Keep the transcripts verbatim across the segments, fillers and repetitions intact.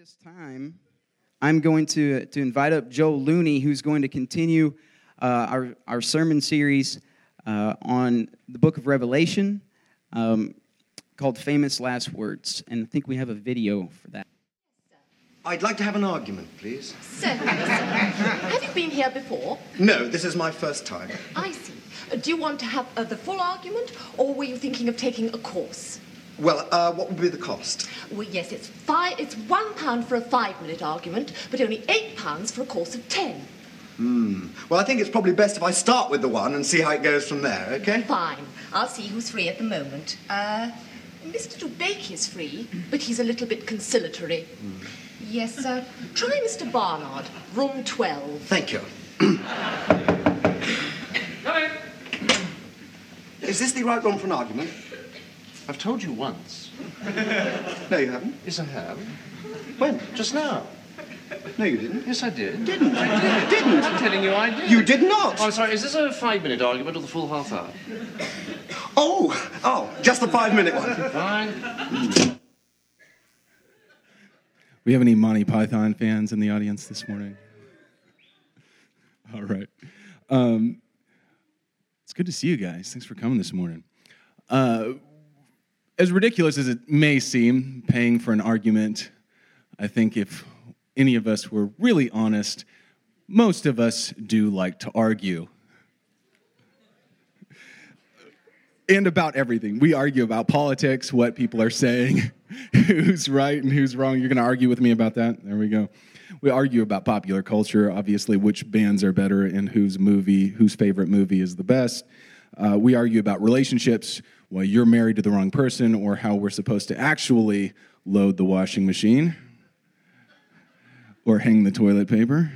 this time, I'm going to, to invite up Joel Looney, who's going to continue uh, our, our sermon series uh, on the book of Revelation um, called Famous Last Words. And I think we have a video for that. I'd like to have an argument, please. Certainly, sir. Have you been here before? No, this is my first time. I see. Uh, do you want to have uh, the full argument, or were you thinking of taking a course? Well, uh, what would be the cost? Well, yes, it's five. It's one pound for a five-minute argument, but only eight pounds for a course of ten. Hmm. Well, I think it's probably best if I start with the one and see how it goes from there, okay? Fine. I'll see who's free at the moment. Uh, Mister Dubake is free, but he's a little bit conciliatory. Mm. Yes, sir. Try Mister Barnard, room twelve. Thank you. Come in. Is this the right room for an argument? I've told you once. No, you haven't. Yes, I have. When? Just now. No, you didn't. Yes, I did. Didn't. I did. Didn't. I'm telling you I did. You did not. Oh, I'm sorry. Is this a five-minute argument or the full half hour? Oh, oh, just the five-minute one. Fine. We have any Monty Python fans in the audience this morning? All right. Um, it's good to see you guys. Thanks for coming this morning. Uh, as ridiculous as it may seem, paying for an argument, I think if any of us were really honest, most of us do like to argue. And about everything. We argue about politics, what people are saying, who's right and who's wrong. You're going to argue with me about that? There we go. We argue about popular culture, obviously, which bands are better and whose movie, whose favorite movie is the best. Uh, we argue about relationships, why you're married to the wrong person, or how we're supposed to actually load the washing machine or hang the toilet paper.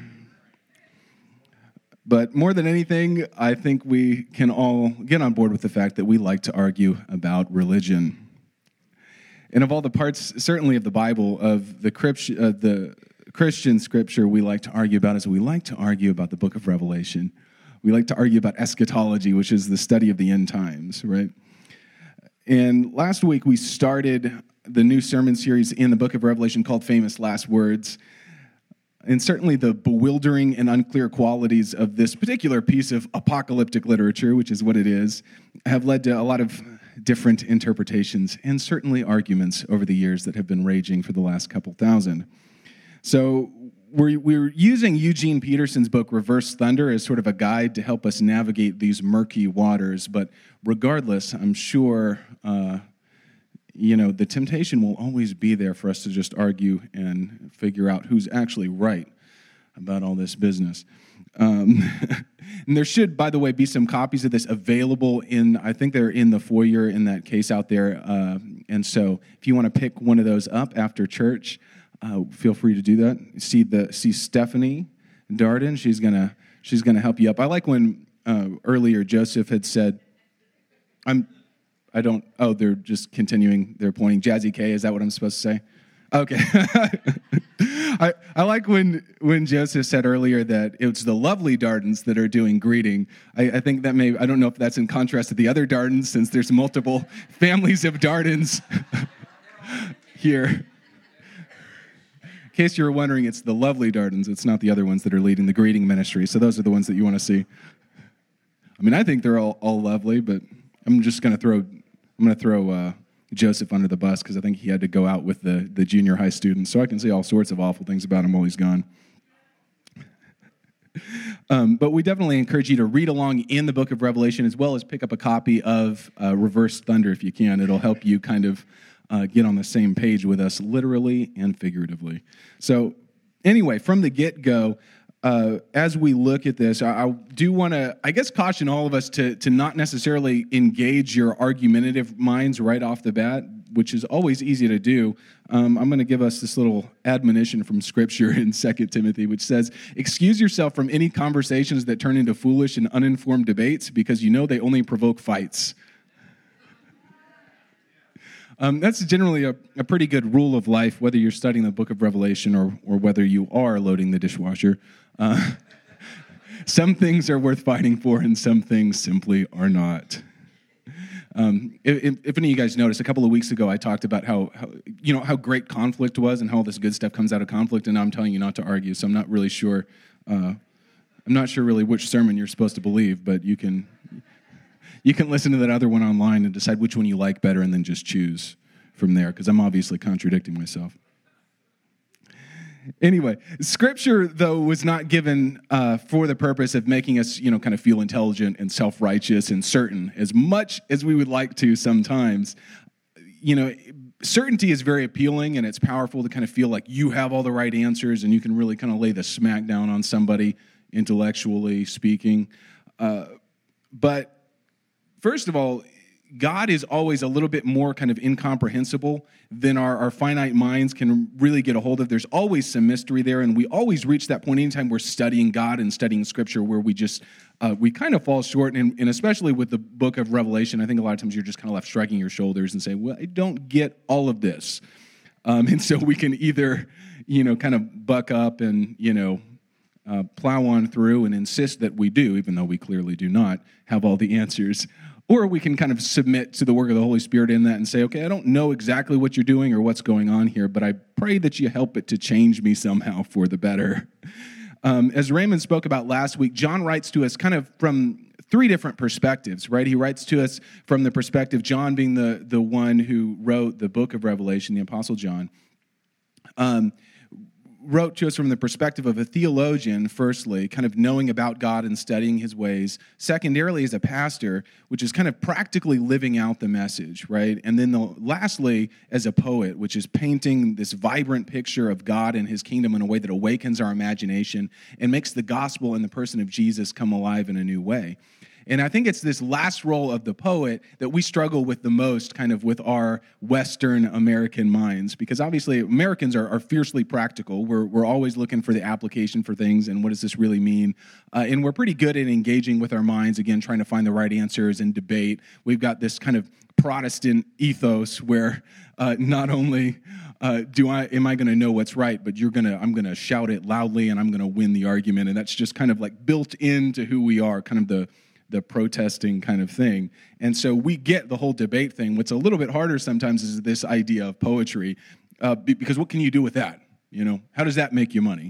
But more than anything, I think we can all get on board with the fact that we like to argue about religion. And of all the parts, certainly of the Bible, of the, uh, the Christian scripture we like to argue about is we like to argue about the book of Revelation. We like to argue about eschatology, which is the study of the end times, right? And last week we started the new sermon series in the book of Revelation called Famous Last Words. And certainly the bewildering and unclear qualities of this particular piece of apocalyptic literature, which is what it is, have led to a lot of different interpretations and certainly arguments over the years that have been raging for the last couple thousand. So we're, we're using Eugene Peterson's book, Reverse Thunder, as sort of a guide to help us navigate these murky waters. But regardless, I'm sure... Uh, You know, the temptation will always be there for us to just argue and figure out who's actually right about all this business. Um, and there should, by the way, be some copies of this available in, I think they're in the foyer in that case out there. Uh, and so if you want to pick one of those up after church, uh, feel free to do that. See the see Stephanie Darden. She's gonna she's gonna help you up. I like when uh, earlier Joseph had said, I'm. I don't, oh, they're just continuing, they're pointing. Jazzy K, is that what I'm supposed to say? Okay. I, I like when when Joseph said earlier that it's the lovely Dardens that are doing greeting. I, I think that may, I don't know if that's in contrast to the other Dardens, since there's multiple families of Dardens here. In case you were wondering, it's the lovely Dardens. It's not the other ones that are leading the greeting ministry. So those are the ones that you want to see. I mean, I think they're all, all lovely, but I'm just going to throw... I'm going to throw uh, Joseph under the bus because I think he had to go out with the, the junior high students, so I can say all sorts of awful things about him while he's gone. um, but we definitely encourage you to read along in the book of Revelation as well as pick up a copy of uh, Reverse Thunder if you can. It'll help you kind of uh, get on the same page with us literally and figuratively. So anyway, from the get-go, Uh, as we look at this, I, I do want to, I guess, caution all of us to, to not necessarily engage your argumentative minds right off the bat, which is always easy to do. Um, I'm going to give us this little admonition from Scripture in Second Timothy, which says, excuse yourself from any conversations that turn into foolish and uninformed debates because you know they only provoke fights. Um, that's generally a, a pretty good rule of life, whether you're studying the book of Revelation or, or whether you are loading the dishwasher. Uh, some things are worth fighting for, and some things simply are not. Um, if, if any of you guys noticed, a couple of weeks ago, I talked about how, how, you know, how great conflict was and how all this good stuff comes out of conflict, and now I'm telling you not to argue, so I'm not really sure, uh, I'm not sure really which sermon you're supposed to believe, but you can, you can listen to that other one online and decide which one you like better and then just choose from there, because I'm obviously contradicting myself. Anyway, Scripture, though, was not given uh, for the purpose of making us, you know, kind of feel intelligent and self-righteous and certain, as much as we would like to sometimes. You know, certainty is very appealing, and it's powerful to kind of feel like you have all the right answers, and you can really kind of lay the smack down on somebody, intellectually speaking. Uh, but first of all, God is always a little bit more kind of incomprehensible than our, our finite minds can really get a hold of. There's always some mystery there, and we always reach that point anytime we're studying God and studying Scripture where we just, uh, we kind of fall short, and, and especially with the book of Revelation, I think a lot of times you're just kind of left shrugging your shoulders and saying, well, I don't get all of this. Um, and so we can either, you know, kind of buck up and, you know, uh, plow on through and insist that we do, even though we clearly do not have all the answers. Or we can kind of submit to the work of the Holy Spirit in that and say, okay, I don't know exactly what you're doing or what's going on here, but I pray that you help it to change me somehow for the better. Um, as Raymond spoke about last week, John writes to us kind of from three different perspectives, right? He writes to us from the perspective, John being the, the one who wrote the book of Revelation, the Apostle John, um, wrote to us from the perspective of a theologian, firstly, kind of knowing about God and studying his ways. Secondarily, as a pastor, which is kind of practically living out the message, right? And then the, lastly, as a poet, which is painting this vibrant picture of God and his kingdom in a way that awakens our imagination and makes the gospel and the person of Jesus come alive in a new way. And I think it's this last role of the poet that we struggle with the most, kind of with our Western American minds, because obviously Americans are, are fiercely practical. We're we're always looking for the application for things and what does this really mean. Uh, and we're pretty good at engaging with our minds, again, trying to find the right answers and debate. We've got this kind of Protestant ethos where uh, not only uh, do I am I going to know what's right, but you're gonna I'm going to shout it loudly and I'm going to win the argument. And that's just kind of like built into who we are, kind of the the protesting kind of thing. And so we get the whole debate thing. What's a little bit harder sometimes is this idea of poetry, uh, because what can you do with that? You know, how does that make you money?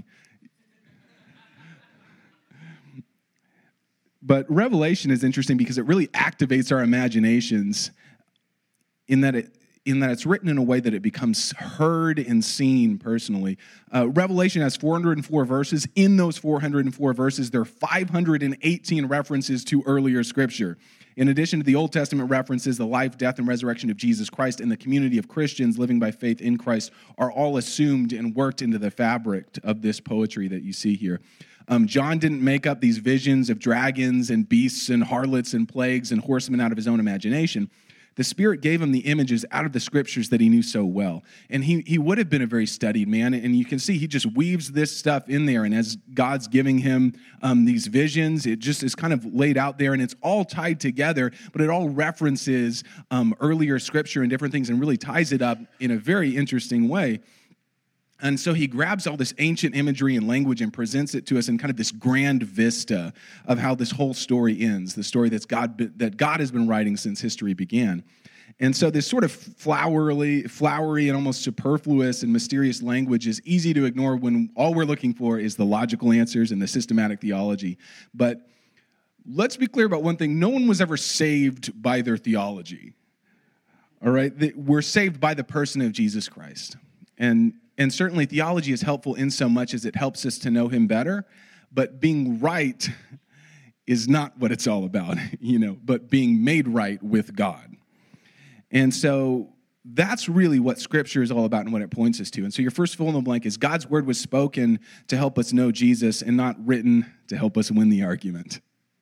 But Revelation is interesting because it really activates our imaginations in that it in that it's written in a way that it becomes heard and seen personally. Uh, Revelation has four hundred four verses. In those four hundred four verses, there are five hundred eighteen references to earlier Scripture. In addition to the Old Testament references, the life, death, and resurrection of Jesus Christ and the community of Christians living by faith in Christ are all assumed and worked into the fabric of this poetry that you see here. Um, John didn't make up these visions of dragons and beasts and harlots and plagues and horsemen out of his own imagination. The Spirit gave him the images out of the Scriptures that he knew so well. And he he would have been a very studied man. And you can see he just weaves this stuff in there. And as God's giving him um, these visions, it just is kind of laid out there. And it's all tied together, but it all references um, earlier Scripture and different things and really ties it up in a very interesting way. And so he grabs all this ancient imagery and language and presents it to us in kind of this grand vista of how this whole story ends, the story that's God, that God has been writing since history began. And so this sort of flowery, flowery and almost superfluous and mysterious language is easy to ignore when all we're looking for is the logical answers and the systematic theology. But let's be clear about one thing. No one was ever saved by their theology. All right? We're saved by the person of Jesus Christ. And And certainly theology is helpful in so much as it helps us to know him better, but being right is not what it's all about, you know, but being made right with God. And so that's really what Scripture is all about and what it points us to. And so your first fill in the blank is God's word was spoken to help us know Jesus and not written to help us win the argument.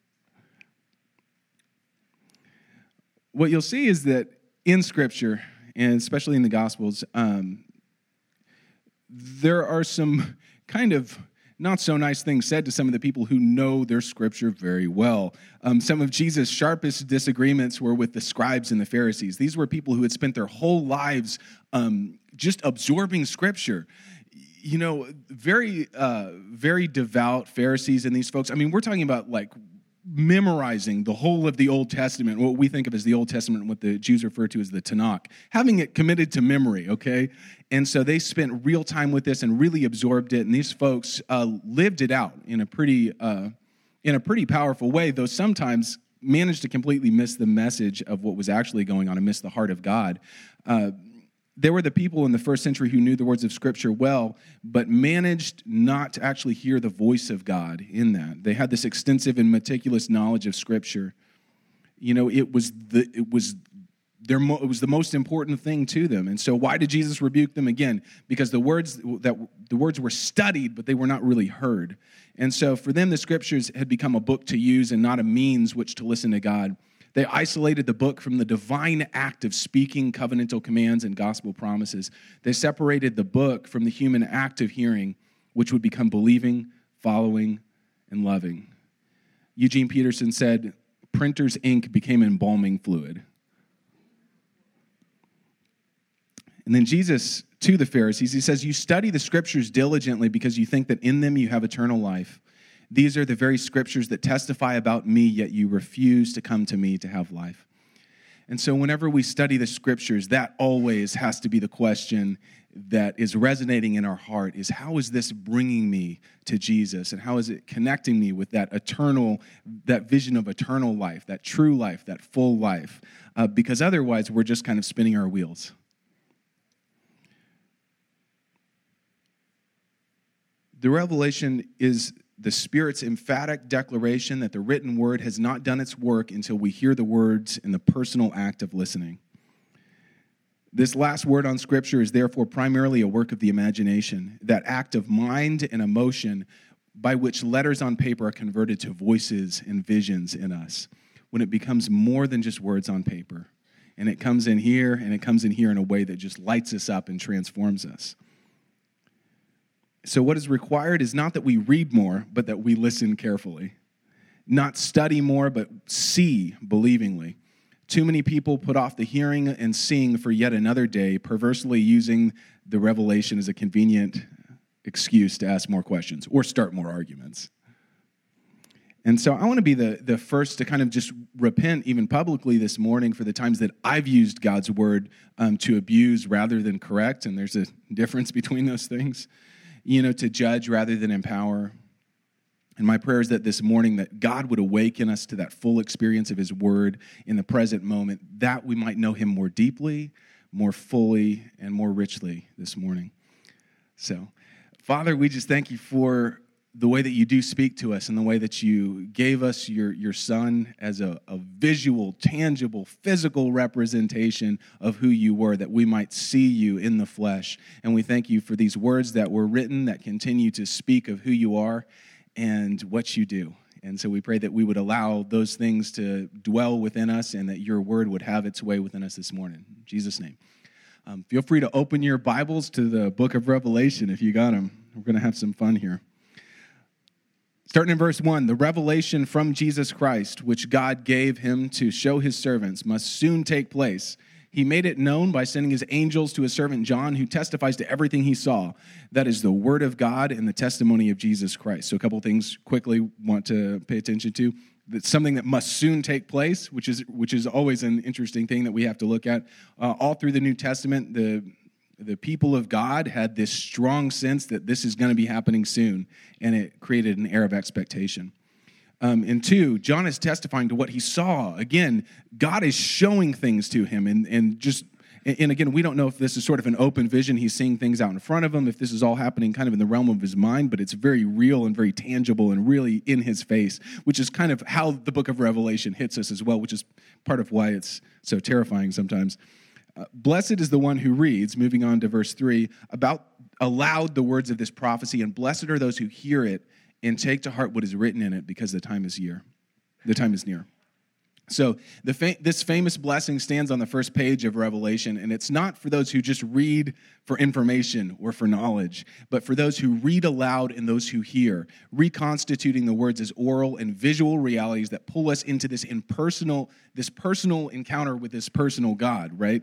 What you'll see is that in Scripture, and especially in the Gospels, um, there are some kind of not so nice things said to some of the people who know their Scripture very well. Um, some of Jesus' sharpest disagreements were with the scribes and the Pharisees. These were people who had spent their whole lives um, just absorbing Scripture. You know, very, uh, very devout Pharisees and these folks. I mean, we're talking about like memorizing the whole of the Old Testament, what we think of as the Old Testament, and what the Jews refer to as the Tanakh, having it committed to memory, okay? And so they spent real time with this and really absorbed it, and these folks uh, lived it out in a pretty uh, in a pretty powerful way, though sometimes managed to completely miss the message of what was actually going on and miss the heart of God. Uh, There were the people in the first century who knew the words of Scripture well, but managed not to actually hear the voice of God in that. They had this extensive and meticulous knowledge of Scripture. You know, it was the it was their mo- it was the most important thing to them. And so, why did Jesus rebuke them again? Because the words that the words were studied, but they were not really heard. And so, for them, the Scriptures had become a book to use and not a means which to listen to God. They isolated the book from the divine act of speaking covenantal commands and gospel promises. They separated the book from the human act of hearing, which would become believing, following, and loving. Eugene Peterson said, printer's ink became embalming fluid. And then Jesus, to the Pharisees, he says, you study the Scriptures diligently because you think that in them you have eternal life. These are the very Scriptures that testify about me, yet you refuse to come to me to have life. And so whenever we study the Scriptures, that always has to be the question that is resonating in our heart, is how is this bringing me to Jesus? And how is it connecting me with that eternal, that vision of eternal life, that true life, that full life? Uh, because otherwise, we're just kind of spinning our wheels. The revelation is the Spirit's emphatic declaration that the written word has not done its work until we hear the words in the personal act of listening. This last word on Scripture is therefore primarily a work of the imagination, that act of mind and emotion by which letters on paper are converted to voices and visions in us, when it becomes more than just words on paper. And it comes in here, and it comes in here in a way that just lights us up and transforms us. So what is required is not that we read more, but that we listen carefully. Not study more, but see believingly. Too many people put off the hearing and seeing for yet another day, perversely using the revelation as a convenient excuse to ask more questions or start more arguments. And so I want to be the, the first to kind of just repent even publicly this morning for the times that I've used God's word um, to abuse rather than correct, and there's a difference between those things. You know, to judge rather than empower. And my prayer is that this morning that God would awaken us to that full experience of his word in the present moment, that we might know him more deeply, more fully, and more richly this morning. So, Father, we just thank you for the way that you do speak to us and the way that you gave us your, your son as a, a visual, tangible, physical representation of who you were, that we might see you in the flesh. And we thank you for these words that were written that continue to speak of who you are and what you do. And so we pray that we would allow those things to dwell within us and that your word would have its way within us this morning. In Jesus' name. Um, feel free to open your Bibles to the book of Revelation if you got them. We're going to have some fun here. Starting in verse one, the revelation from Jesus Christ, which God gave him to show his servants, must soon take place. He made it known by sending his angels to his servant John, who testifies to everything he saw. That is the word of God and the testimony of Jesus Christ. So a couple things quickly want to pay attention to. That's something that must soon take place, which is which is always an interesting thing that we have to look at. Uh, all through the New Testament, the The people of God had this strong sense that this is going to be happening soon, and it created an air of expectation. Um, and two, John is testifying to what he saw. Again, God is showing things to him, and, and just and again, we don't know if this is sort of an open vision. He's seeing things out in front of him, if this is all happening kind of in the realm of his mind, but it's very real and very tangible and really in his face, which is kind of how the book of Revelation hits us as well, which is part of why it's so terrifying sometimes. Uh, Blessed is the one who reads, moving on to verse three, about aloud the words of this prophecy, and blessed are those who hear it and take to heart what is written in it, because the time is near. The time is near. So the fa- this famous blessing stands on the first page of Revelation, and it's not for those who just read for information or for knowledge, but for those who read aloud and those who hear, reconstituting the words as oral and visual realities that pull us into this impersonal, this personal encounter with this personal God, right?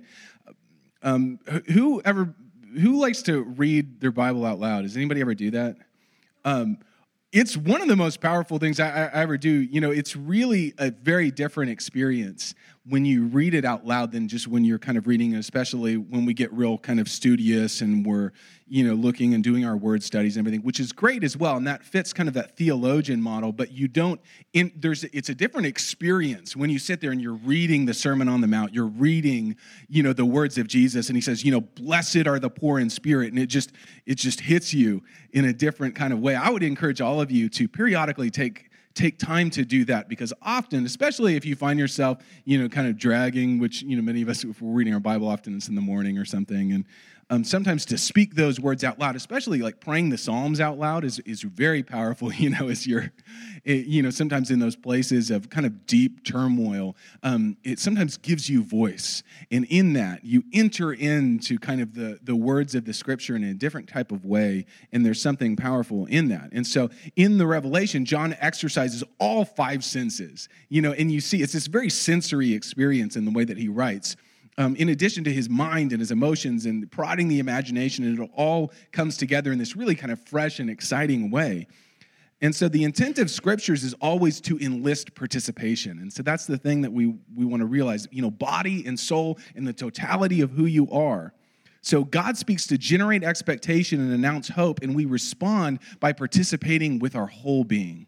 Um, who ever, who likes to read their Bible out loud? Does anybody ever do that? Um, it's one of the most powerful things I, I ever do. You know, it's really a very different experience when you read it out loud than just when you're kind of reading it, especially when we get real kind of studious and we're, you know, looking and doing our word studies and everything, which is great as well. And that fits kind of that theologian model, but you don't, in, there's, it's a different experience when you sit there and you're reading the Sermon on the Mount, you're reading, you know, the words of Jesus, and he says, you know, blessed are the poor in spirit. And it just, it just hits you in a different kind of way. I would encourage all of you to periodically take Take time to do that, because often, especially if you find yourself, you know, kind of dragging, which, you know, many of us, if we're reading our Bible, often it's in the morning or something, and um, sometimes to speak those words out loud, especially like praying the Psalms out loud, is is very powerful. You know, as you're, it, you know, sometimes in those places of kind of deep turmoil, um, it sometimes gives you voice, and in that you enter into kind of the the words of the Scripture in a different type of way, and there's something powerful in that. And so, in the Revelation, John exercises all five senses. You know, and you see it's this very sensory experience in the way that he writes. Um, in addition to his mind and his emotions and prodding the imagination, and it all comes together in this really kind of fresh and exciting way. And so the intent of Scriptures is always to enlist participation. And so that's the thing that we, we want to realize, you know, body and soul and the totality of who you are. So God speaks to generate expectation and announce hope, and we respond by participating with our whole being.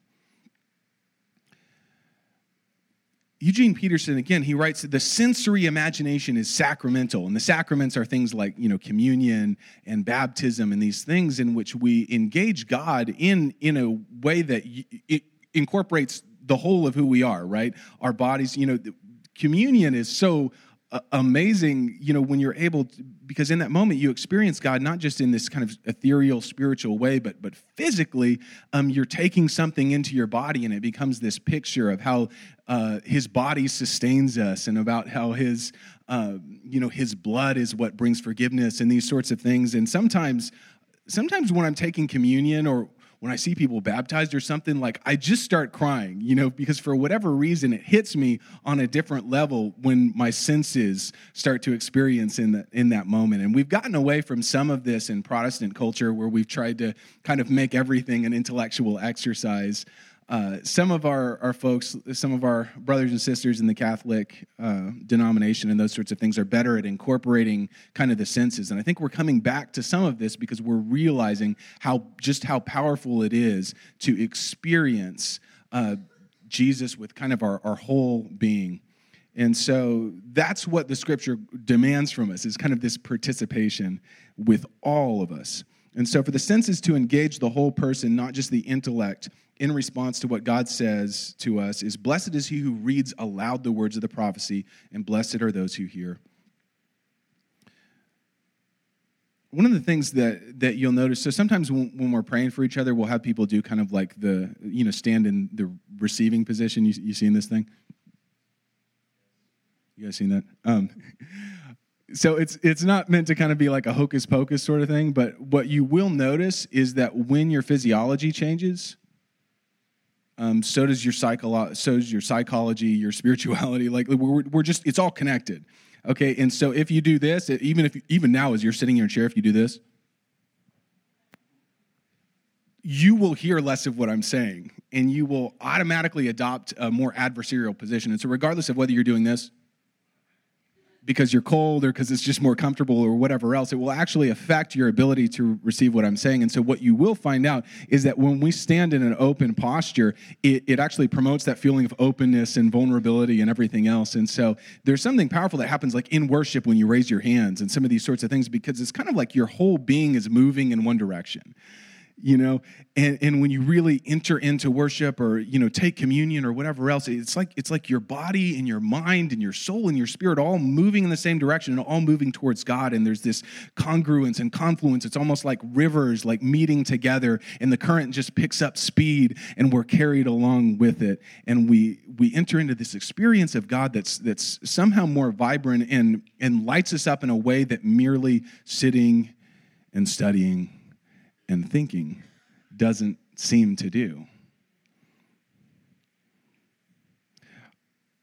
Eugene Peterson, again, he writes that the sensory imagination is sacramental, and the sacraments are things like, you know, communion and baptism and these things in which we engage God in, in a way that it incorporates the whole of who we are, right? Our bodies, you know, communion is so uh, amazing, you know, when you're able to, because in that moment you experience God not just in this kind of ethereal spiritual way, but but physically, um, you're taking something into your body, and it becomes this picture of how uh, his body sustains us, and about how his, uh, you know, his blood is what brings forgiveness, and these sorts of things. And sometimes, sometimes when I'm taking communion, or when I see people baptized or something, like I just start crying, you know, because for whatever reason, it hits me on a different level when my senses start to experience in that in that moment. And we've gotten away from some of this in Protestant culture, where we've tried to kind of make everything an intellectual exercise. Uh, some of our, our folks, some of our brothers and sisters in the Catholic uh, denomination and those sorts of things are better at incorporating kind of the senses. And I think we're coming back to some of this because we're realizing how just how powerful it is to experience uh, Jesus with kind of our, our whole being. And so that's what the Scripture demands from us, is kind of this participation with all of us. And so for the senses to engage the whole person, not just the intellect, in response to what God says to us, is blessed is he who reads aloud the words of the prophecy, and blessed are those who hear. One of the things that, that you'll notice, so sometimes when, when we're praying for each other, we'll have people do kind of like the, you know, stand in the receiving position. You, you seen this thing? You guys seen that? Um, so it's it's not meant to kind of be like a hocus pocus sort of thing, but what you will notice is that when your physiology changes, um, so does your psycholo- so does your psychology, your spirituality. Like we're we're just it's all connected. Okay, and so if you do this, even if even now as you're sitting in your chair, if you do this, you will hear less of what I'm saying, and you will automatically adopt a more adversarial position. And so regardless of whether you're doing this because you're cold or because it's just more comfortable or whatever else, it will actually affect your ability to receive what I'm saying. And so what you will find out is that when we stand in an open posture, it, it actually promotes that feeling of openness and vulnerability and everything else. And so there's something powerful that happens like in worship when you raise your hands and some of these sorts of things, because it's kind of like your whole being is moving in one direction. You know, and, and when you really enter into worship or, you know, take communion or whatever else, it's like it's like your body and your mind and your soul and your spirit all moving in the same direction and all moving towards God. And there's this congruence and confluence. It's almost like rivers like meeting together, and the current just picks up speed and we're carried along with it. And we we enter into this experience of God that's that's somehow more vibrant and and lights us up in a way that merely sitting and studying and thinking doesn't seem to do.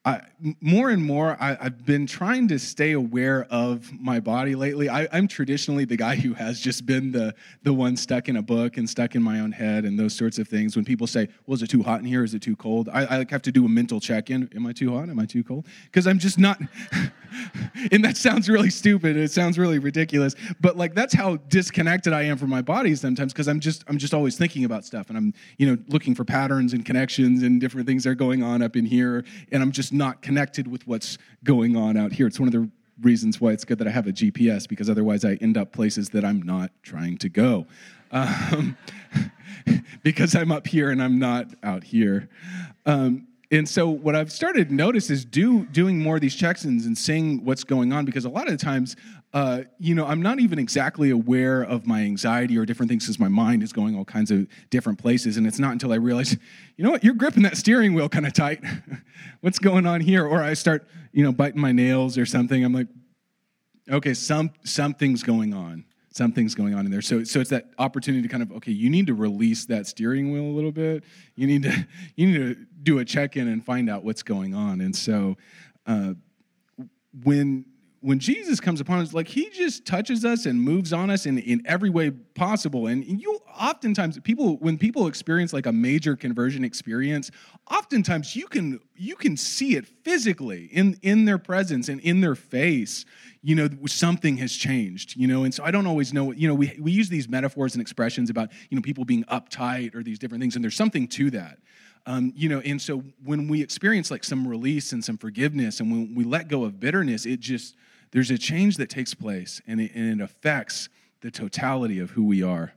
I, more and more, I, I've been trying to stay aware of my body lately. I, I'm traditionally the guy who has just been the the one stuck in a book and stuck in my own head and those sorts of things. When people say, well, is it too hot in here? Is it too cold? I, I have to do a mental check-in. Am I too hot? Am I too cold? Because I'm just not... And that sounds really stupid. It sounds really ridiculous. But like that's how disconnected I am from my body sometimes, because I'm just I'm just always thinking about stuff, and I'm you know looking for patterns and connections and different things that are going on up in here, and I'm just not connected with what's going on out here. It's one of the reasons why it's good that I have a G P S, because otherwise I end up places that I'm not trying to go. Um, because I'm up here and I'm not out here. Um, And so what I've started to notice is do doing more of these check-ins and seeing what's going on, because a lot of the times, uh, you know, I'm not even exactly aware of my anxiety or different things, because my mind is going all kinds of different places. And it's not until I realize, you know what, you're gripping that steering wheel kind of tight. What's going on here? Or I start, you know, biting my nails or something. I'm like, okay, some something's going on. Something's going on in there. So, so it's that opportunity to kind of, okay, you need to release that steering wheel a little bit. You need to, you need to do a check-in and find out what's going on. And so, uh, when when Jesus comes upon us, like he just touches us and moves on us in, in every way possible. And you oftentimes people when people experience like a major conversion experience, oftentimes you can you can see it physically in in their presence and in their face. You know, something has changed, you know, and so I don't always know, you know, we we use these metaphors and expressions about, you know, people being uptight or these different things, and there's something to that, um, you know, and so when we experience like some release and some forgiveness, and when we let go of bitterness, it just, there's a change that takes place, and it, and it affects the totality of who we are.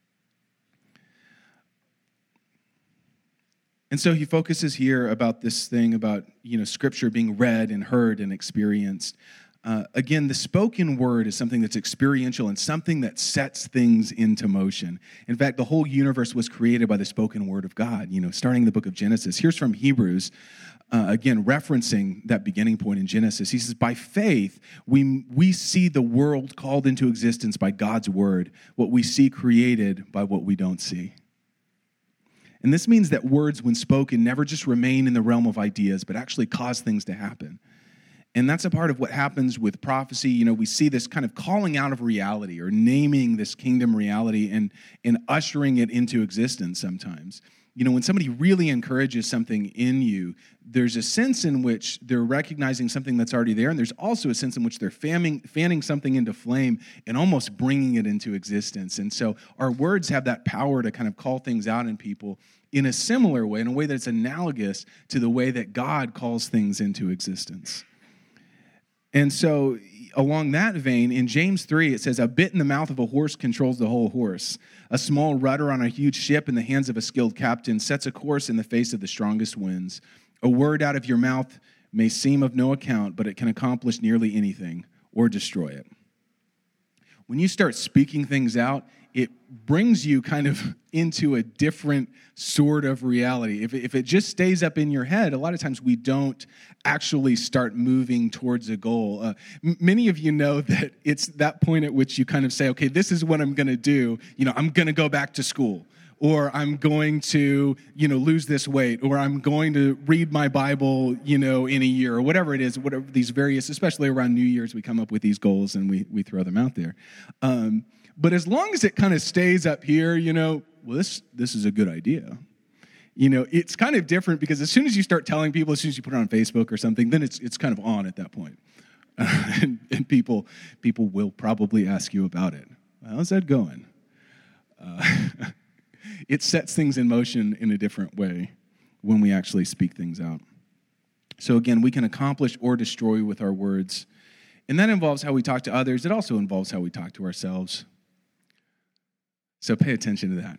And so he focuses here about this thing about, you know, Scripture being read and heard and experienced. Uh, again, the spoken word is something that's experiential and something that sets things into motion. In fact, the whole universe was created by the spoken word of God, you know, starting the book of Genesis. Here's from Hebrews, uh, again, referencing that beginning point in Genesis. He says, by faith, we, we see the world called into existence by God's word, what we see created by what we don't see. And this means that words, when spoken, never just remain in the realm of ideas, but actually cause things to happen. And that's a part of what happens with prophecy. You know, we see this kind of calling out of reality or naming this kingdom reality and, and ushering it into existence sometimes. You know, when somebody really encourages something in you, there's a sense in which they're recognizing something that's already there, and there's also a sense in which they're fanning, fanning something into flame and almost bringing it into existence. And so our words have that power to kind of call things out in people in a similar way, in a way that's analogous to the way that God calls things into existence. And so along that vein, in James three, it says, a bit in the mouth of a horse controls the whole horse. A small rudder on a huge ship in the hands of a skilled captain sets a course in the face of the strongest winds. A word out of your mouth may seem of no account, but it can accomplish nearly anything or destroy it. When you start speaking things out, it brings you kind of into a different sort of reality. If, if it just stays up in your head, a lot of times we don't actually start moving towards a goal. Uh, m- many of you know that it's that point at which you kind of say, okay, this is what I'm going to do. You know, I'm going to go back to school, or I'm going to, you know, lose this weight, or I'm going to read my Bible, you know, in a year, or whatever it is, whatever these various, especially around New Year's, we come up with these goals and we, we throw them out there. Um, But as long as it kind of stays up here, you know, well, this this is a good idea. You know, it's kind of different because as soon as you start telling people, as soon as you put it on Facebook or something, then it's it's kind of on at that point. Uh, and and people, people will probably ask you about it. How's that going? Uh, it sets things in motion in a different way when we actually speak things out. So again, we can accomplish or destroy with our words. And that involves how we talk to others. It also involves how we talk to ourselves. So pay attention to that.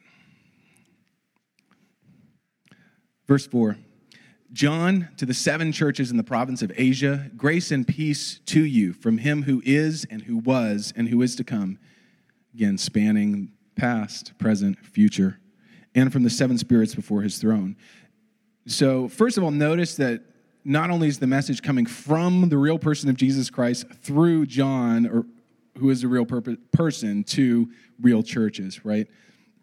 Verse four, John, to the seven churches in the province of Asia, grace and peace to you from him who is and who was and who is to come. Again, spanning past, present, future, and from the seven spirits before his throne. So first of all, notice that not only is the message coming from the real person of Jesus Christ through John, or who is a real per- person, to real churches, right?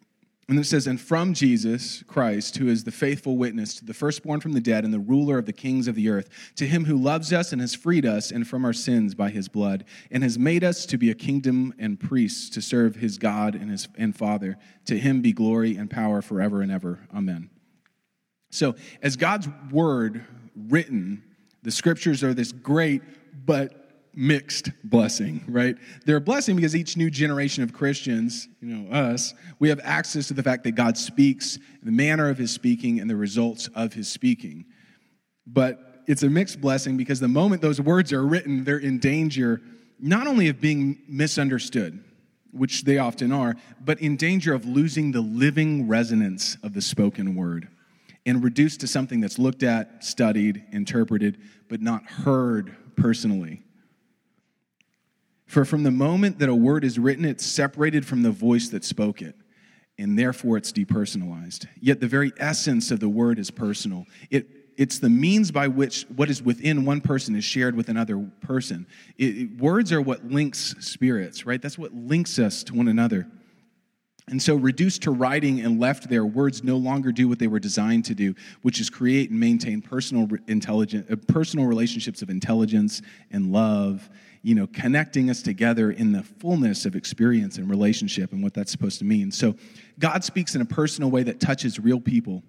And it says, and from Jesus Christ, who is the faithful witness, to the firstborn from the dead and the ruler of the kings of the earth, to him who loves us and has freed us and from our sins by his blood, and has made us to be a kingdom and priests to serve his God and his and Father. To him be glory and power forever and ever. Amen. So as God's word written, the scriptures are this great but mixed blessing, right? They're a blessing because each new generation of Christians, you know, us, we have access to the fact that God speaks, the manner of his speaking, and the results of his speaking. But it's a mixed blessing because the moment those words are written, they're in danger not only of being misunderstood, which they often are, but in danger of losing the living resonance of the spoken word and reduced to something that's looked at, studied, interpreted, but not heard personally. For from the moment that a word is written, it's separated from the voice that spoke it, and therefore it's depersonalized. Yet the very essence of the word is personal. It, it's the means by which what is within one person is shared with another person. It, it, words are what links spirits, right? That's what links us to one another. And so reduced to writing and left there, words no longer do what they were designed to do, which is create and maintain personal intelligent, uh, personal relationships of intelligence and love, you know, connecting us together in the fullness of experience and relationship and what that's supposed to mean. So God speaks in a personal way that touches real people.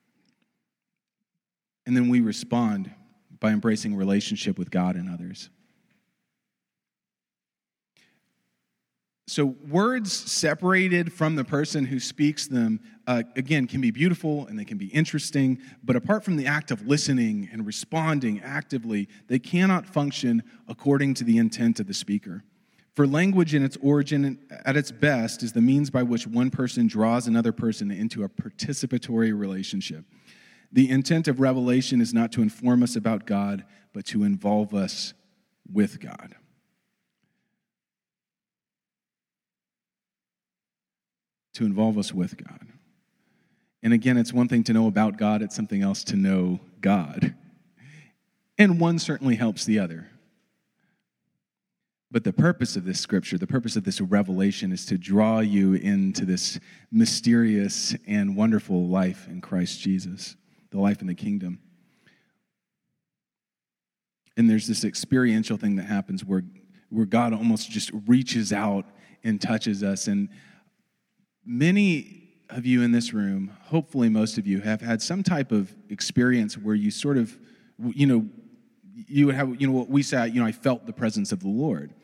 And then we respond by embracing relationship with God and others. So words separated from the person who speaks them, uh, again, can be beautiful and they can be interesting, but apart from the act of listening and responding actively, they cannot function according to the intent of the speaker. For language in its origin, at its best, is the means by which one person draws another person into a participatory relationship. The intent of revelation is not to inform us about God, but to involve us with God. To involve us with God. And again, it's one thing to know about God, it's something else to know God. And one certainly helps the other. But the purpose of this scripture, the purpose of this revelation is to draw you into this mysterious and wonderful life in Christ Jesus, the life in the kingdom. And there's this experiential thing that happens where, where God almost just reaches out and touches us. And many of you in this room, hopefully most of you, have had some type of experience where you sort of, you know, you would have, you know, what we say, you know, I felt the presence of the Lord.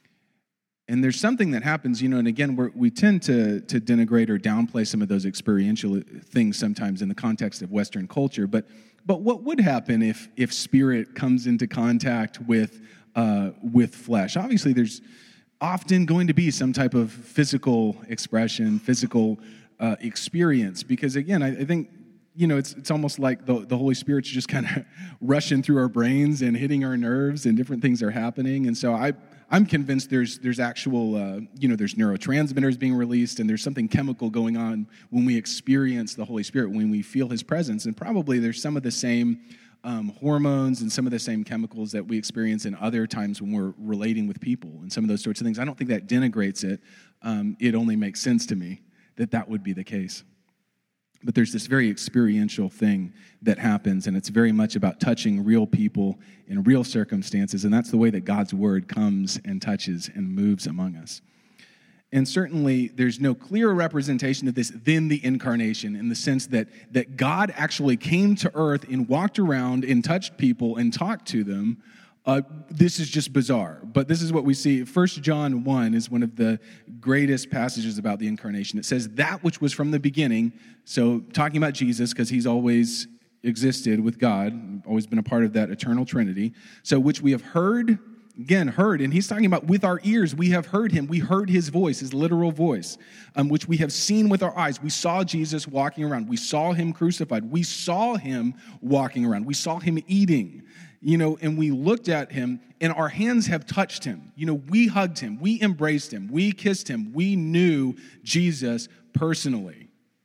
And there's something that happens, you know, and again, we're, we tend to to denigrate or downplay some of those experiential things sometimes in the context of Western culture. But but what would happen if if spirit comes into contact with uh, with flesh? Obviously, there's often going to be some type of physical expression, physical uh, experience, because again, I, I think, you know, it's it's almost like the, the Holy Spirit's just kind of rushing through our brains and hitting our nerves, and different things are happening. And so I, I'm convinced there's there's actual, uh, you know, there's neurotransmitters being released, and there's something chemical going on when we experience the Holy Spirit, when we feel his presence. And probably there's some of the same Um, hormones and some of the same chemicals that we experience in other times when we're relating with people and some of those sorts of things. I don't think that denigrates it. Um, it only makes sense to me that that would be the case. But there's this very experiential thing that happens, and it's very much about touching real people in real circumstances, and that's the way that God's word comes and touches and moves among us. And certainly, there's no clearer representation of this than the incarnation, in the sense that, that God actually came to earth and walked around and touched people and talked to them. Uh, this is just bizarre, but this is what we see. First John one is one of the greatest passages about the incarnation. It says, that which was from the beginning, so talking about Jesus, because he's always existed with God, always been a part of that eternal Trinity, so which we have heard, Again, heard, and he's talking about with our ears, we have heard him. We heard his voice, his literal voice, um, which we have seen with our eyes. We saw Jesus walking around. We saw him crucified. We saw him walking around. We saw him eating, you know, and we looked at him, and our hands have touched him. You know, we hugged him. We embraced him. We kissed him. We knew Jesus personally.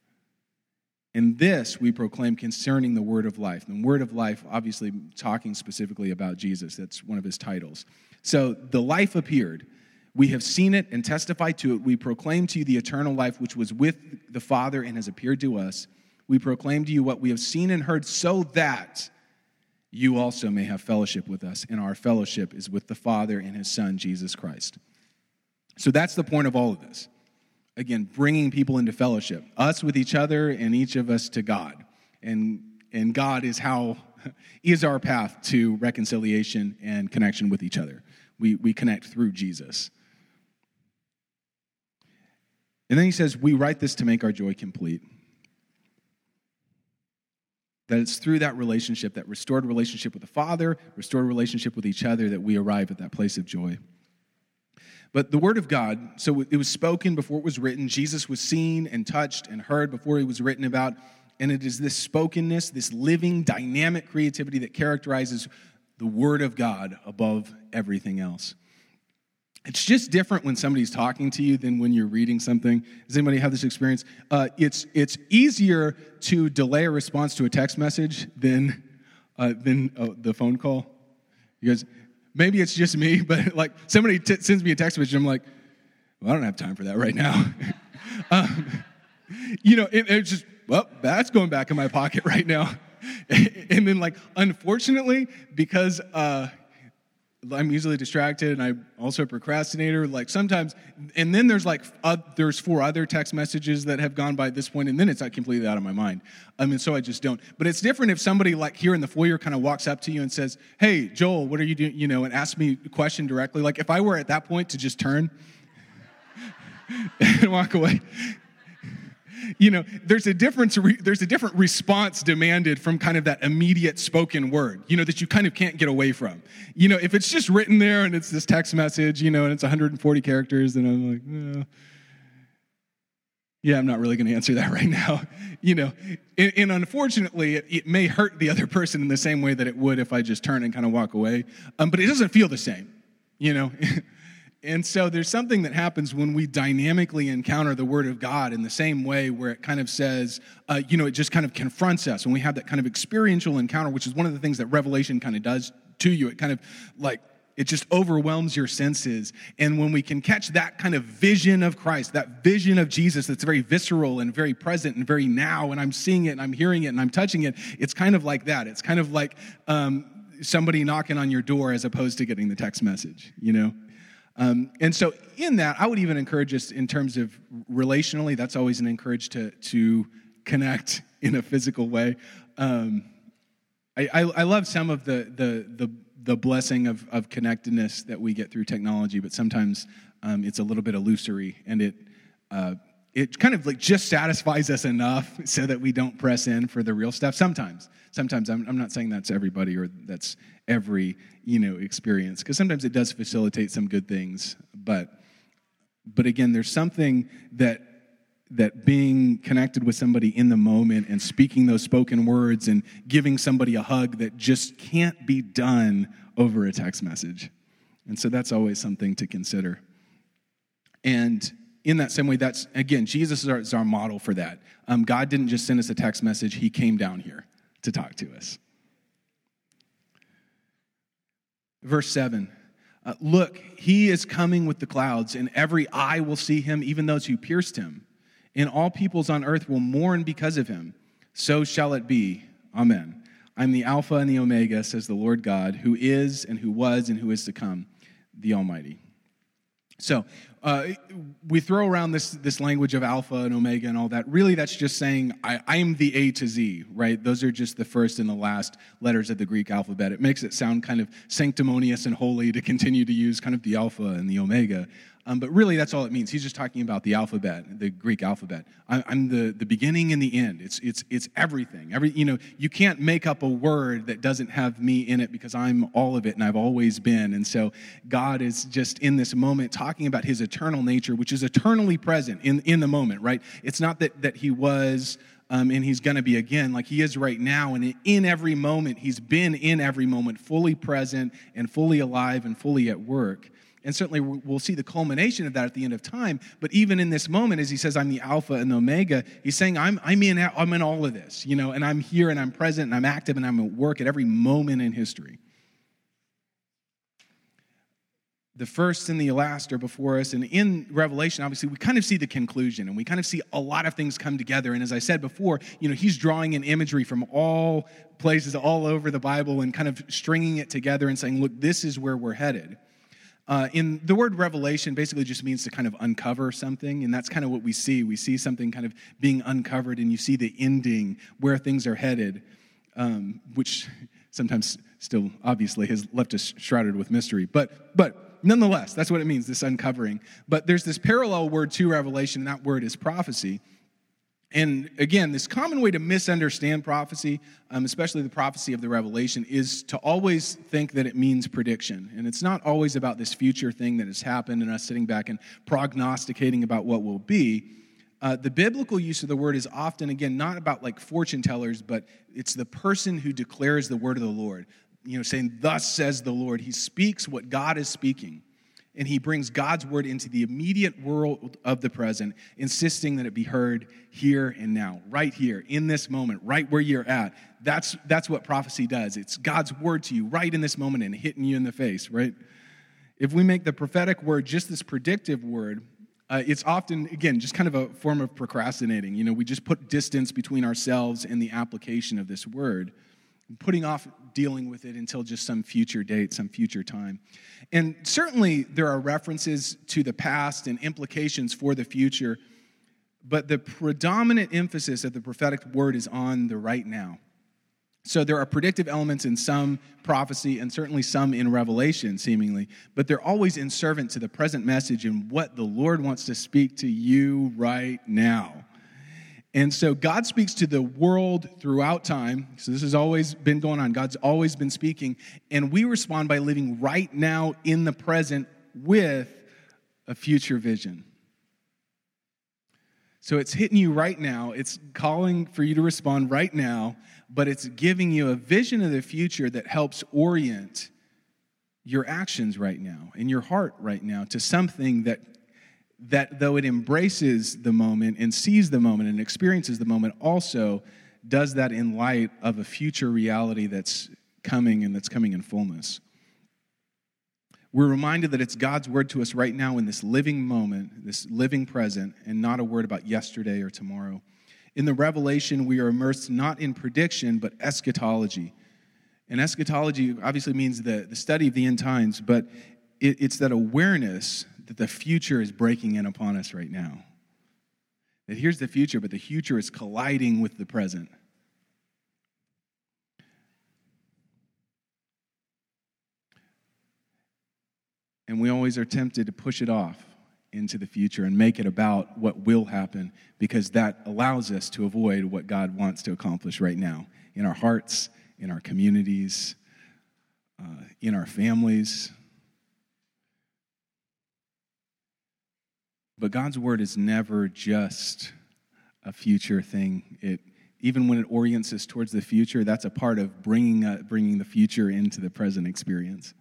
And this we proclaim concerning the word of life. And word of life, obviously talking specifically about Jesus. That's one of his titles. So the life appeared. We have seen it and testified to it. We proclaim to you the eternal life which was with the Father and has appeared to us. We proclaim to you what we have seen and heard so that you also may have fellowship with us. And our fellowship is with the Father and his Son, Jesus Christ. So that's the point of all of this. Again, bringing people into fellowship. Us with each other and each of us to God. And, and God is how is our path to reconciliation and connection with each other. We, we connect through Jesus. And then he says, we write this to make our joy complete. That it's through that relationship, that restored relationship with the Father, restored relationship with each other, that we arrive at that place of joy. But the Word of God, so it was spoken before it was written. Jesus was seen and touched and heard before he was written about. And it is this spokenness, this living, dynamic creativity that characterizes the Word of God above everything else. It's just different when somebody's talking to you than when you're reading something. Does anybody have this experience? Uh, it's it's easier to delay a response to a text message than uh, than uh, the phone call. You guys, maybe it's just me, but like somebody t- sends me a text message, I'm like, well, I don't have time for that right now. um, you know, it, it's just, well, that's going back in my pocket right now. And then, like, unfortunately, because uh, I'm easily distracted and I'm also a procrastinator, like sometimes, and then there's like, uh, there's four other text messages that have gone by at this point, and then it's like completely out of my mind. I mean, so I just don't. But it's different if somebody like here in the foyer kind of walks up to you and says, hey, Joel, what are you doing? You know, and asks me a question directly. Like if I were at that point to just turn and walk away. You know, there's a difference. There's a different response demanded from kind of that immediate spoken word, you know, that you kind of can't get away from. You know, if it's just written there and it's this text message, you know, and it's one hundred forty characters, then I'm like, oh. yeah, I'm not really going to answer that right now. You know, and, and unfortunately, it, it may hurt the other person in the same way that it would if I just turn and kind of walk away. Um, but it doesn't feel the same, you know. And so there's something that happens when we dynamically encounter the Word of God in the same way where it kind of says, uh, you know, it just kind of confronts us. When we have that kind of experiential encounter, which is one of the things that Revelation kind of does to you, it kind of like, it just overwhelms your senses. And when we can catch that kind of vision of Christ, that vision of Jesus that's very visceral and very present and very now, and I'm seeing it and I'm hearing it and I'm touching it, it's kind of like that. It's kind of like um, somebody knocking on your door as opposed to getting the text message, you know? Um, and so in that, I would even encourage us in terms of relationally, that's always an encourage to to connect in a physical way. Um, I, I, I love some of the the the, the blessing of, of connectedness that we get through technology, but sometimes um, it's a little bit illusory, and it uh, it kind of like just satisfies us enough so that we don't press in for the real stuff. Sometimes, sometimes I'm, I'm not saying that's everybody or that's every, you know, experience, because sometimes it does facilitate some good things, but but again, there's something that that being connected with somebody in the moment and speaking those spoken words and giving somebody a hug that just can't be done over a text message. And so that's always something to consider. And in that same way, that's, again, Jesus is our, is our model for that. Um, God didn't just send us a text message. He came down here to talk to us. Verse seven, uh, look, he is coming with the clouds, and every eye will see him, even those who pierced him. And all peoples on earth will mourn because of him. So shall it be. Amen. I'm the Alpha and the Omega, says the Lord God, who is and who was and who is to come, the Almighty. So uh, we throw around this this language of Alpha and Omega and all that. Really, that's just saying I, I am the A to Z, right? Those are just the first and the last letters of the Greek alphabet. It makes it sound kind of sanctimonious and holy to continue to use kind of the Alpha and the Omega. Um, but really, that's all it means. He's just talking about the alphabet, the Greek alphabet. I, I'm the, the beginning and the end. It's it's it's everything. Every you know, you can't make up a word that doesn't have me in it because I'm all of it and I've always been. And so God is just in this moment talking about his eternal nature, which is eternally present in, in the moment, right? It's not that that he was um, and he's going to be again, like he is right now. And in every moment, he's been in every moment, fully present and fully alive and fully at work. And certainly we'll see the culmination of that at the end of time. But even in this moment, as he says, I'm the Alpha and the Omega, he's saying, I'm I'm in I'm in all of this, you know, and I'm here and I'm present and I'm active and I'm at work at every moment in history. the first and the last are before us. And in Revelation, obviously, we kind of see the conclusion, and we kind of see a lot of things come together. And as I said before, you know, he's drawing in imagery from all places all over the Bible and kind of stringing it together and saying, look, this is where we're headed. Uh, in the word revelation basically just means to kind of uncover something, and that's kind of what we see. We see something kind of being uncovered, and you see the ending, where things are headed, um, which sometimes still obviously has left us shrouded with mystery. But but nonetheless, that's what it means, this uncovering. But there's this parallel word to revelation, and that word is prophecy. And again, this common way to misunderstand prophecy, um, especially the prophecy of the Revelation, is to always think that it means prediction. And it's not always about this future thing that has happened and us sitting back and prognosticating about what will be. Uh, the biblical use of the word is often, again, not about like fortune tellers, but it's the person who declares the word of the Lord. You know, saying, thus says the Lord. He speaks what God is speaking. And he brings God's word into the immediate world of the present, insisting that it be heard here and now, right here, in this moment, right where you're at. That's, that's what prophecy does. It's God's word to you right in this moment and hitting you in the face, right? If we make the prophetic word just this predictive word, uh, it's often, again, just kind of a form of procrastinating. You know, we just put distance between ourselves and the application of this word, putting off dealing with it until just some future date, some future time. And certainly there are references to the past and implications for the future, but the predominant emphasis of the prophetic word is on the right now. So there are predictive elements in some prophecy and certainly some in Revelation, seemingly, but they're always in servant to the present message and what the Lord wants to speak to you right now. And so God speaks to the world throughout time. So this has always been going on. God's always been speaking. And we respond by living right now in the present with a future vision. So it's hitting you right now. It's calling for you to respond right now, but it's giving you a vision of the future that helps orient your actions right now and your heart right now to something that that though it embraces the moment and sees the moment and experiences the moment, also does that in light of a future reality that's coming and that's coming in fullness. We're reminded that it's God's word to us right now in this living moment, this living present, and not a word about yesterday or tomorrow. In the Revelation, we are immersed not in prediction, but eschatology. And eschatology obviously means the, the study of the end times, but it, it's that awareness that the future is breaking in upon us right now. That here's the future, but the future is colliding with the present. And we always are tempted to push it off into the future and make it about what will happen, because that allows us to avoid what God wants to accomplish right now in our hearts, in our communities, uh, in our families. But God's word is never just a future thing. It, even when it orients us towards the future, that's a part of bringing uh, bringing the future into the present experience.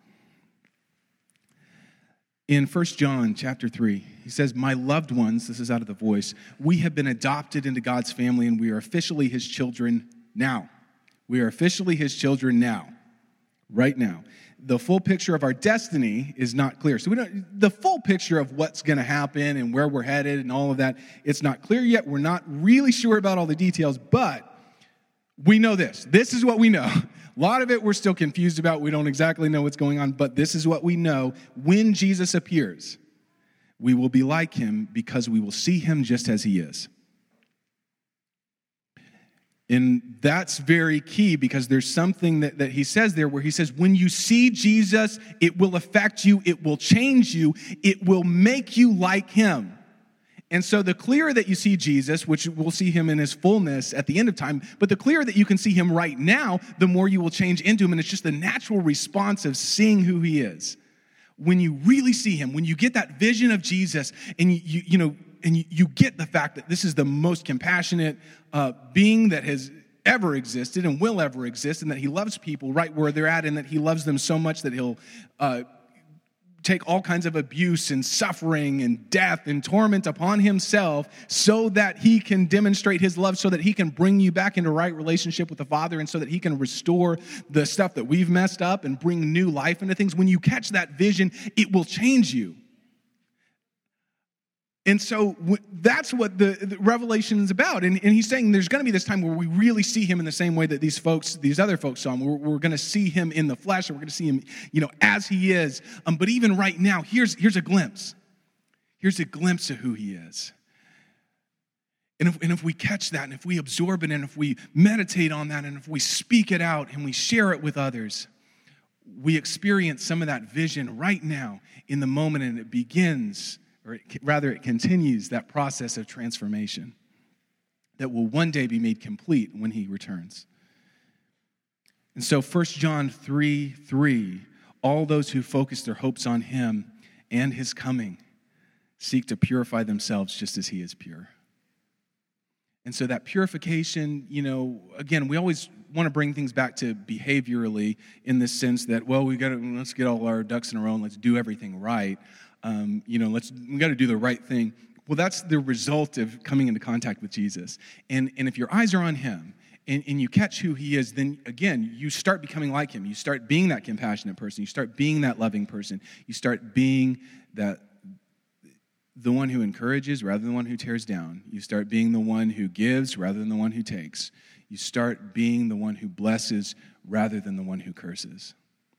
In First John chapter three, he says, "My loved ones," this is out of The Voice, "we have been adopted into God's family, and we are officially his children now." We are officially his children now, right now. The full picture of our destiny is not clear. So we don't, the full picture of what's going to happen and where we're headed and all of that, it's not clear yet. We're not really sure about all the details, but we know this. This is what we know. A lot of it we're still confused about. We don't exactly know what's going on, but this is what we know. When Jesus appears, we will be like him because we will see him just as he is. And that's very key, because there's something that, that he says there where he says, when you see Jesus, it will affect you, it will change you, it will make you like him. And so the clearer that you see Jesus, which we'll see him in his fullness at the end of time, but the clearer that you can see him right now, the more you will change into him. And it's just the natural response of seeing who he is. When you really see him, when you get that vision of Jesus, and you, you, you know, and you, you get the fact that this is the most compassionate uh, being that has ever existed and will ever exist, and that he loves people right where they're at, and that he loves them so much that he'll uh, take all kinds of abuse and suffering and death and torment upon himself so that he can demonstrate his love, so that he can bring you back into right relationship with the Father, and so that he can restore the stuff that we've messed up and bring new life into things. When you catch that vision, it will change you. And so that's what the, the Revelation is about. And, and he's saying there's going to be this time where we really see him in the same way that these folks, these other folks saw him. We're, we're going to see him in the flesh, and we're going to see him, you know, as he is. Um, but even right now, here's, here's a glimpse. Here's a glimpse of who he is. And if, and if we catch that, and if we absorb it, and if we meditate on that, and if we speak it out, and we share it with others, we experience some of that vision right now in the moment, and it begins, or it, rather it continues that process of transformation that will one day be made complete when he returns. And so First John three three, all those who focus their hopes on him and his coming seek to purify themselves just as he is pure. And so that purification, you know, again, we always want to bring things back to behaviorally in the sense that, well, we got to, let's get all our ducks in a row and let's do everything right. Um, you know, let's, we got to do the right thing. Well, that's the result of coming into contact with Jesus. And, and if your eyes are on him and, and you catch who he is, then again, you start becoming like him. You start being that compassionate person. You start being that loving person. You start being that the one who encourages rather than the one who tears down. You start being the one who gives rather than the one who takes. You start being the one who blesses rather than the one who curses.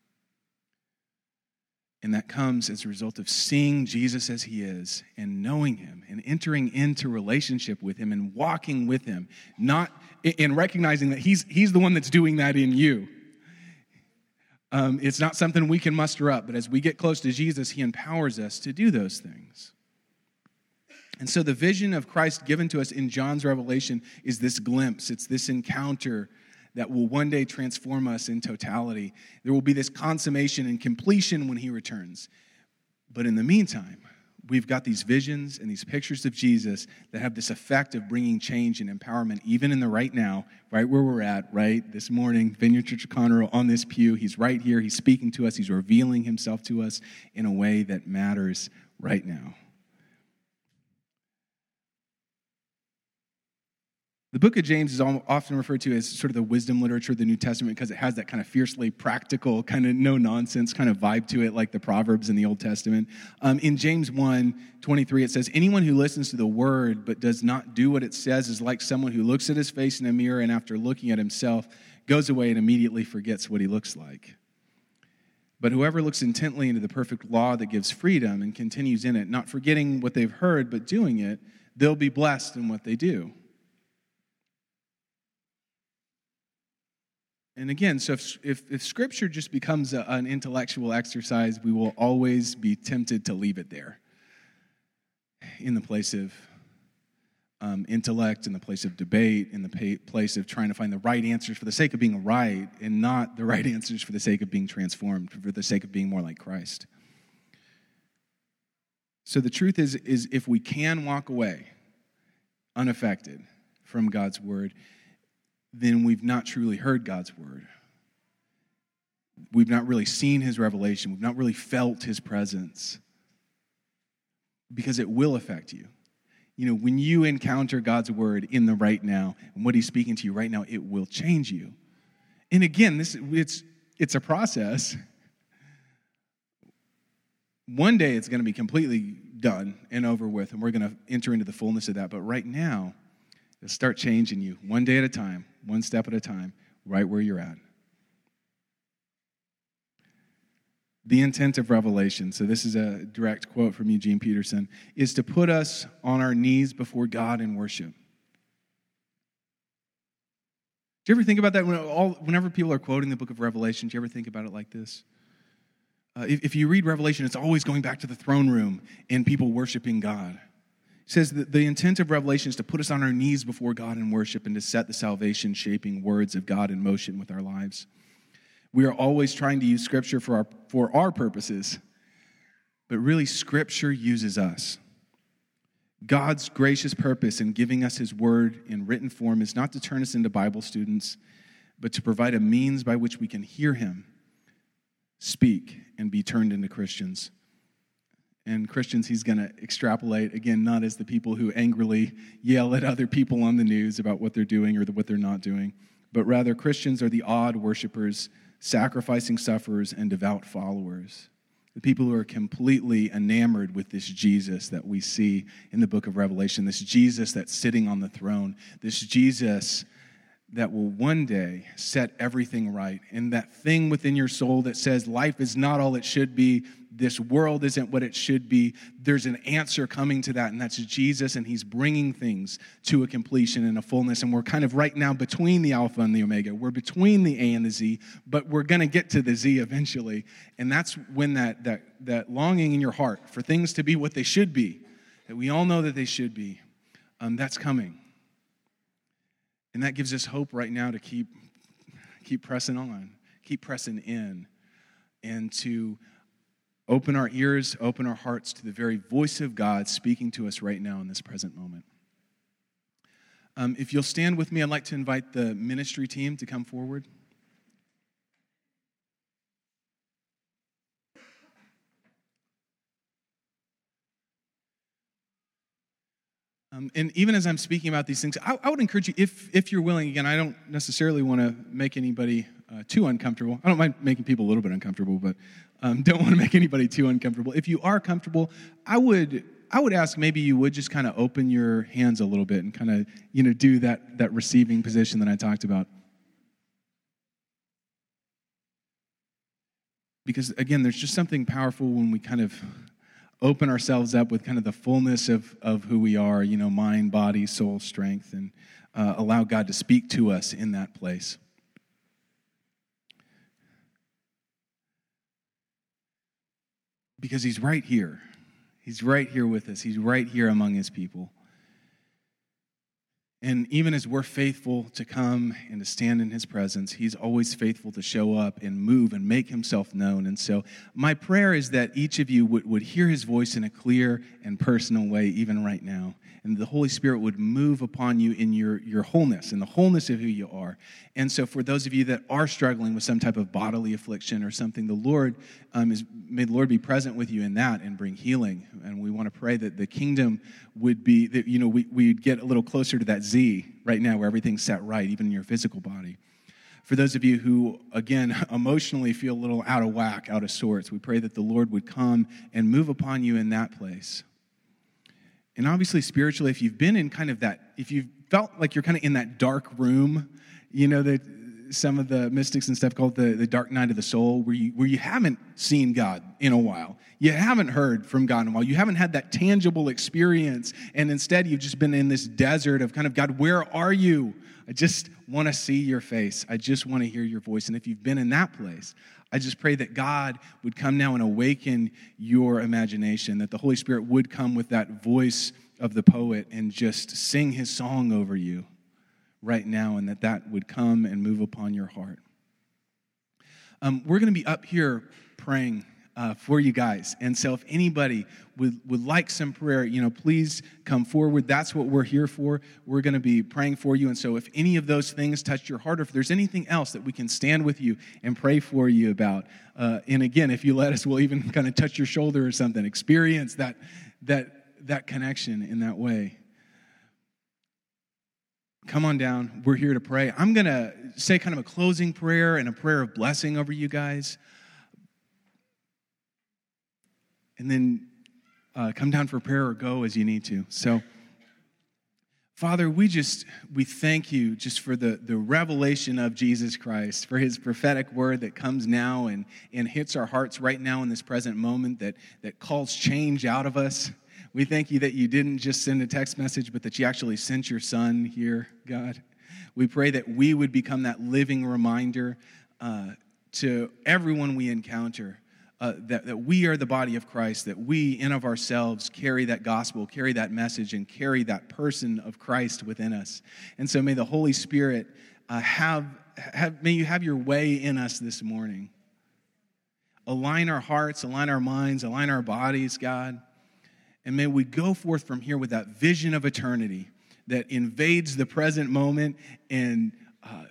And that comes as a result of seeing Jesus as he is and knowing him and entering into relationship with him and walking with him, not in recognizing that he's, he's the one that's doing that in you. Um, it's not something we can muster up, but as we get close to Jesus, he empowers us to do those things. And so the vision of Christ given to us in John's Revelation is this glimpse. It's this encounter that will one day transform us in totality. There will be this consummation and completion when he returns. But in the meantime, we've got these visions and these pictures of Jesus that have this effect of bringing change and empowerment even in the right now, right where we're at, right this morning, Vineyard Church of Conroe on this pew. He's right here. He's speaking to us. He's revealing himself to us in a way that matters right now. The book of James is often referred to as sort of the wisdom literature of the New Testament because it has that kind of fiercely practical, kind of no-nonsense kind of vibe to it, like the Proverbs in the Old Testament. Um, in James one twenty-three, it says, anyone who listens to the word but does not do what it says is like someone who looks at his face in a mirror and after looking at himself goes away and immediately forgets what he looks like. But whoever looks intently into the perfect law that gives freedom and continues in it, not forgetting what they've heard but doing it, they'll be blessed in what they do. And again, so if, if, if Scripture just becomes a, an intellectual exercise, we will always be tempted to leave it there in the place of um, intellect, in the place of debate, in the pa- place of trying to find the right answers for the sake of being right and not the right answers for the sake of being transformed, for the sake of being more like Christ. So the truth is, is if we can walk away unaffected from God's word, then we've not truly heard God's word. We've not really seen his revelation. We've not really felt his presence. Because it will affect you. You know, when you encounter God's word in the right now, and what he's speaking to you right now, it will change you. And again, this it's it's a process. One day it's going to be completely done and over with, and we're going to enter into the fullness of that. But right now, it'll start changing you one day at a time, one step at a time, right where you're at. The intent of Revelation, so this is a direct quote from Eugene Peterson, is to put us on our knees before God in worship. Do you ever think about that? When all, whenever people are quoting the book of Revelation, do you ever think about it like this? Uh, if, if you read Revelation, it's always going back to the throne room and people worshiping God. It says that the intent of Revelation is to put us on our knees before God in worship and to set the salvation-shaping words of God in motion with our lives. We are always trying to use Scripture for our, for our purposes, but really Scripture uses us. God's gracious purpose in giving us his word in written form is not to turn us into Bible students, but to provide a means by which we can hear him speak and be turned into Christians. And Christians, he's going to extrapolate, again, not as the people who angrily yell at other people on the news about what they're doing or what they're not doing, but rather Christians are the odd worshipers, sacrificing sufferers, and devout followers. The people who are completely enamored with this Jesus that we see in the book of Revelation, this Jesus that's sitting on the throne, this Jesus that will one day set everything right. And that thing within your soul that says life is not all it should be, this world isn't what it should be, there's an answer coming to that, and that's Jesus, and he's bringing things to a completion and a fullness. And we're kind of right now between the Alpha and the Omega. We're between the A and the Z, but we're going to get to the Z eventually. And that's when that, that, that longing in your heart for things to be what they should be, that we all know that they should be, um, that's coming. And that gives us hope right now to keep, keep pressing on, keep pressing in, and to open our ears, open our hearts to the very voice of God speaking to us right now in this present moment. Um, if you'll stand with me, I'd like to invite the ministry team to come forward. Um, and even as I'm speaking about these things, I, I would encourage you, if if you're willing, again, I don't necessarily want to make anybody uh, too uncomfortable. I don't mind making people a little bit uncomfortable, but um, don't want to make anybody too uncomfortable. If you are comfortable, I would I would ask maybe you would just kind of open your hands a little bit and kind of, you know, do that that receiving position that I talked about. Because, again, there's just something powerful when we kind of open ourselves up with kind of the fullness of, of who we are, you know, mind, body, soul, strength, and uh, allow God to speak to us in that place. Because he's right here. He's right here with us. He's right here among his people. And even as we're faithful to come and to stand in his presence, he's always faithful to show up and move and make himself known. And so my prayer is that each of you would, would hear his voice in a clear and personal way, even right now. And the Holy Spirit would move upon you in your, your wholeness, in the wholeness of who you are. And so for those of you that are struggling with some type of bodily affliction or something, the Lord, um, is, may the Lord be present with you in that and bring healing. And we want to pray that the kingdom would be, that, you know, we, we'd get a little closer to that Z right now where everything's set right, even in your physical body. For those of you who, again, emotionally feel a little out of whack, out of sorts, we pray that the Lord would come and move upon you in that place. And obviously, spiritually, if you've been in kind of that, if you've felt like you're kind of in that dark room, you know, that some of the mystics and stuff call it the, the dark night of the soul, where you, where you haven't seen God in a while. You haven't heard from God in a while. You haven't had that tangible experience. And instead, you've just been in this desert of kind of, God, where are you? I just want to see your face. I just want to hear your voice. And if you've been in that place, I just pray that God would come now and awaken your imagination, that the Holy Spirit would come with that voice of the poet and just sing his song over you right now, and that that would come and move upon your heart. Um, we're going to be up here praying uh, for you guys. And so if anybody would, would like some prayer, you know, please come forward. That's what we're here for. We're going to be praying for you. And so if any of those things touch your heart, or if there's anything else that we can stand with you and pray for you about, uh, and again, if you let us, we'll even kind of touch your shoulder or something, experience that, that, that connection in that way. Come on down. We're here to pray. I'm going to say kind of a closing prayer and a prayer of blessing over you guys. And then uh, come down for prayer or go as you need to. So, Father, we just, we thank you just for the, the revelation of Jesus Christ, for his prophetic word that comes now and, and hits our hearts right now in this present moment, that, that calls change out of us. We thank you that you didn't just send a text message, but that you actually sent your son here, God. We pray that we would become that living reminder uh, to everyone we encounter, uh, that, that we are the body of Christ, that we in of ourselves carry that gospel, carry that message, and carry that person of Christ within us. And so may the Holy Spirit uh, have, have, may you have your way in us this morning. Align our hearts, align our minds, align our bodies, God. And may we go forth from here with that vision of eternity that invades the present moment and uh,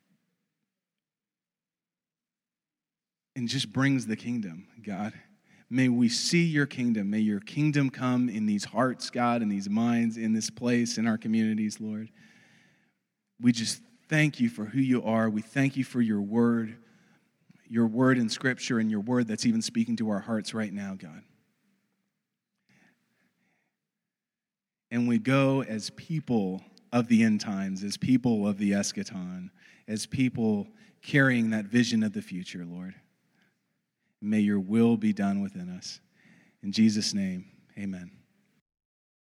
and just brings the kingdom, God. May we see your kingdom. May your kingdom come in these hearts, God, in these minds, in this place, in our communities, Lord. We just thank you for who you are. We thank you for your word, your word in Scripture, and your word that's even speaking to our hearts right now, God. And we go as people of the end times, as people of the eschaton, as people carrying that vision of the future, Lord. May your will be done within us. In Jesus' name, amen.